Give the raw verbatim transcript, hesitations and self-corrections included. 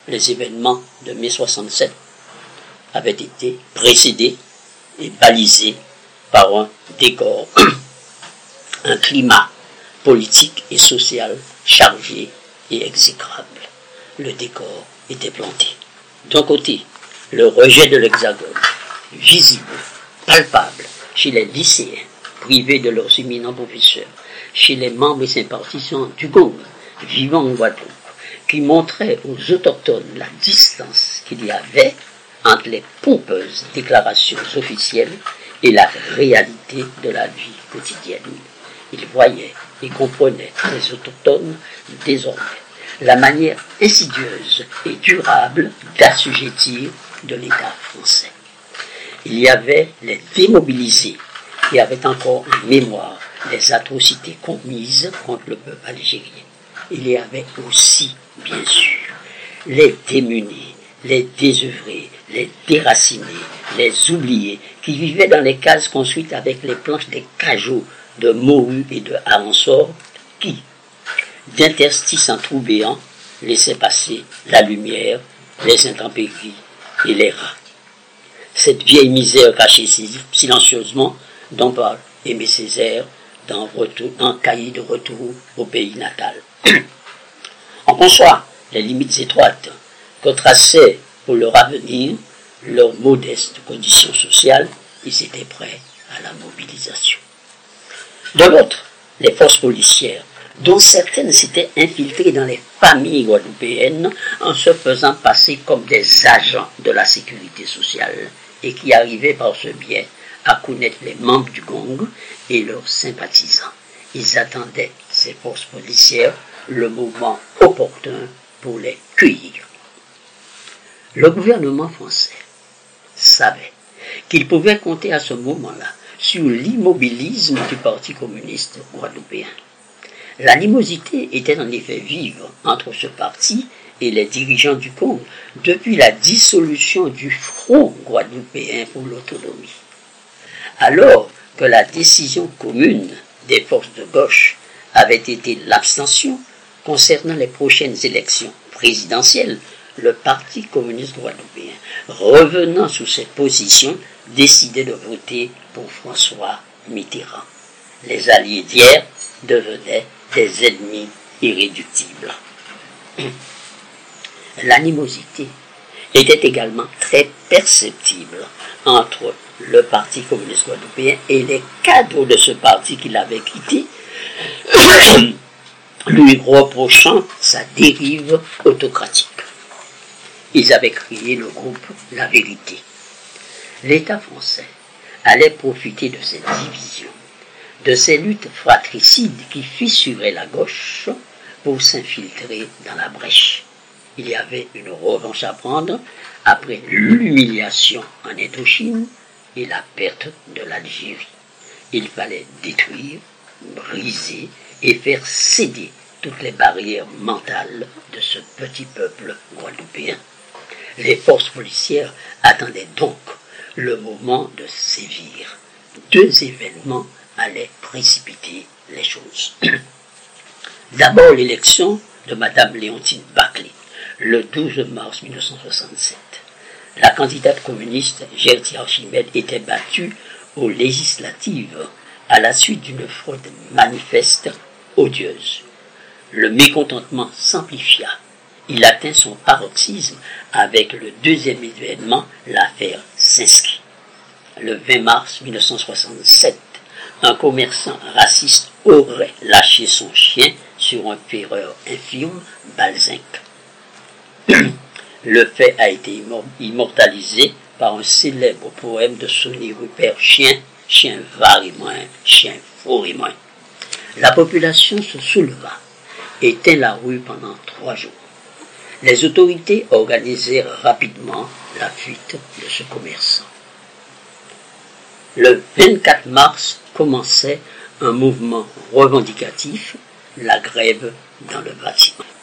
les événements de mai soixante-sept avaient été précédés et balisés par un décor, un climat politique et social chargé et exécrable. Le décor était planté. D'un côté, le rejet de l'Hexagone, visible, palpable, chez les lycéens, privés de leurs éminents professeurs, chez les membres et sympathisants du G O N G, vivant en Guadeloupe, qui montrait aux autochtones la distance qu'il y avait entre les pompeuses déclarations officielles et la réalité de la vie quotidienne. Ils voyaient et comprenaient, les autochtones, désormais, la manière insidieuse et durable d'assujettir de l'État français. Il y avait les démobilisés qui avaient encore en mémoire les atrocités commises contre le peuple algérien. Il y avait aussi, bien sûr, les démunis, les désœuvrés, les déracinés, les oubliés, qui vivaient dans les cases construites avec les planches des cajots de morue et de harançor, qui, d'interstices en trous béants, laissaient passer la lumière, les intempéries et les rats. Cette vieille misère cachée silencieusement dont parle Aimé Césaire dans, retour, dans Cahiers de retour au pays natal. On conçoit les limites étroites que traçaient pour leur avenir leurs modestes conditions sociales. Ils étaient prêts à la mobilisation. De l'autre, les forces policières, dont certaines s'étaient infiltrées dans les familles guadeloupéennes en se faisant passer comme des agents de la sécurité sociale et qui arrivaient par ce biais à connaître les membres du G O N G et leurs sympathisants. Ils attendaient, ces forces policières, le moment opportun pour les cueillir. Le gouvernement français savait qu'il pouvait compter à ce moment-là sur l'immobilisme du Parti communiste guadeloupéen. L'animosité était en effet vive entre ce parti et les dirigeants du G O N G depuis la dissolution du Front guadeloupéen pour l'autonomie. Alors que la décision commune des forces de gauche avait été l'abstention concernant les prochaines élections présidentielles, le Parti communiste guadeloupéen, revenant sous ses positions, décidait de voter pour François Mitterrand. Les alliés d'hier devenaient des ennemis irréductibles. L'animosité était également très perceptible entre le Parti communiste guadeloupéen et les cadres de ce parti qu'il avait quitté, lui reprochant sa dérive autocratique. Ils avaient créé le groupe La Vérité. L'État français allait profiter de cette division, de ces luttes fratricides qui fissuraient la gauche pour s'infiltrer dans la brèche. Il y avait une revanche à prendre après l'humiliation en Indochine et la perte de l'Algérie. Il fallait détruire, briser et faire céder toutes les barrières mentales de ce petit peuple guadeloupéen. Les forces policières attendaient donc le moment de sévir. Deux événements allaient précipiter les choses. D'abord l'élection de Madame Léontine Baclé, le douze mars mille neuf cent soixante-sept. La candidate communiste Gerty Archimède était battue aux législatives à la suite d'une fraude manifeste odieuse. Le mécontentement s'amplifia. Il atteint son paroxysme avec le deuxième événement, l'affaire Cinski. Le vingt mars mille neuf cent soixante-sept, un commerçant raciste aurait lâché son chien sur un ferreur infirme, Balzinc. Le fait a été immortalisé par un célèbre poème de Sonny Rupert, Chien, chien va et moins, chien faux et moins. La population se souleva et tint la rue pendant trois jours. Les autorités organisèrent rapidement la fuite de ce commerçant. Le vingt-quatre mars commençait un mouvement revendicatif, la grève dans le bâtiment.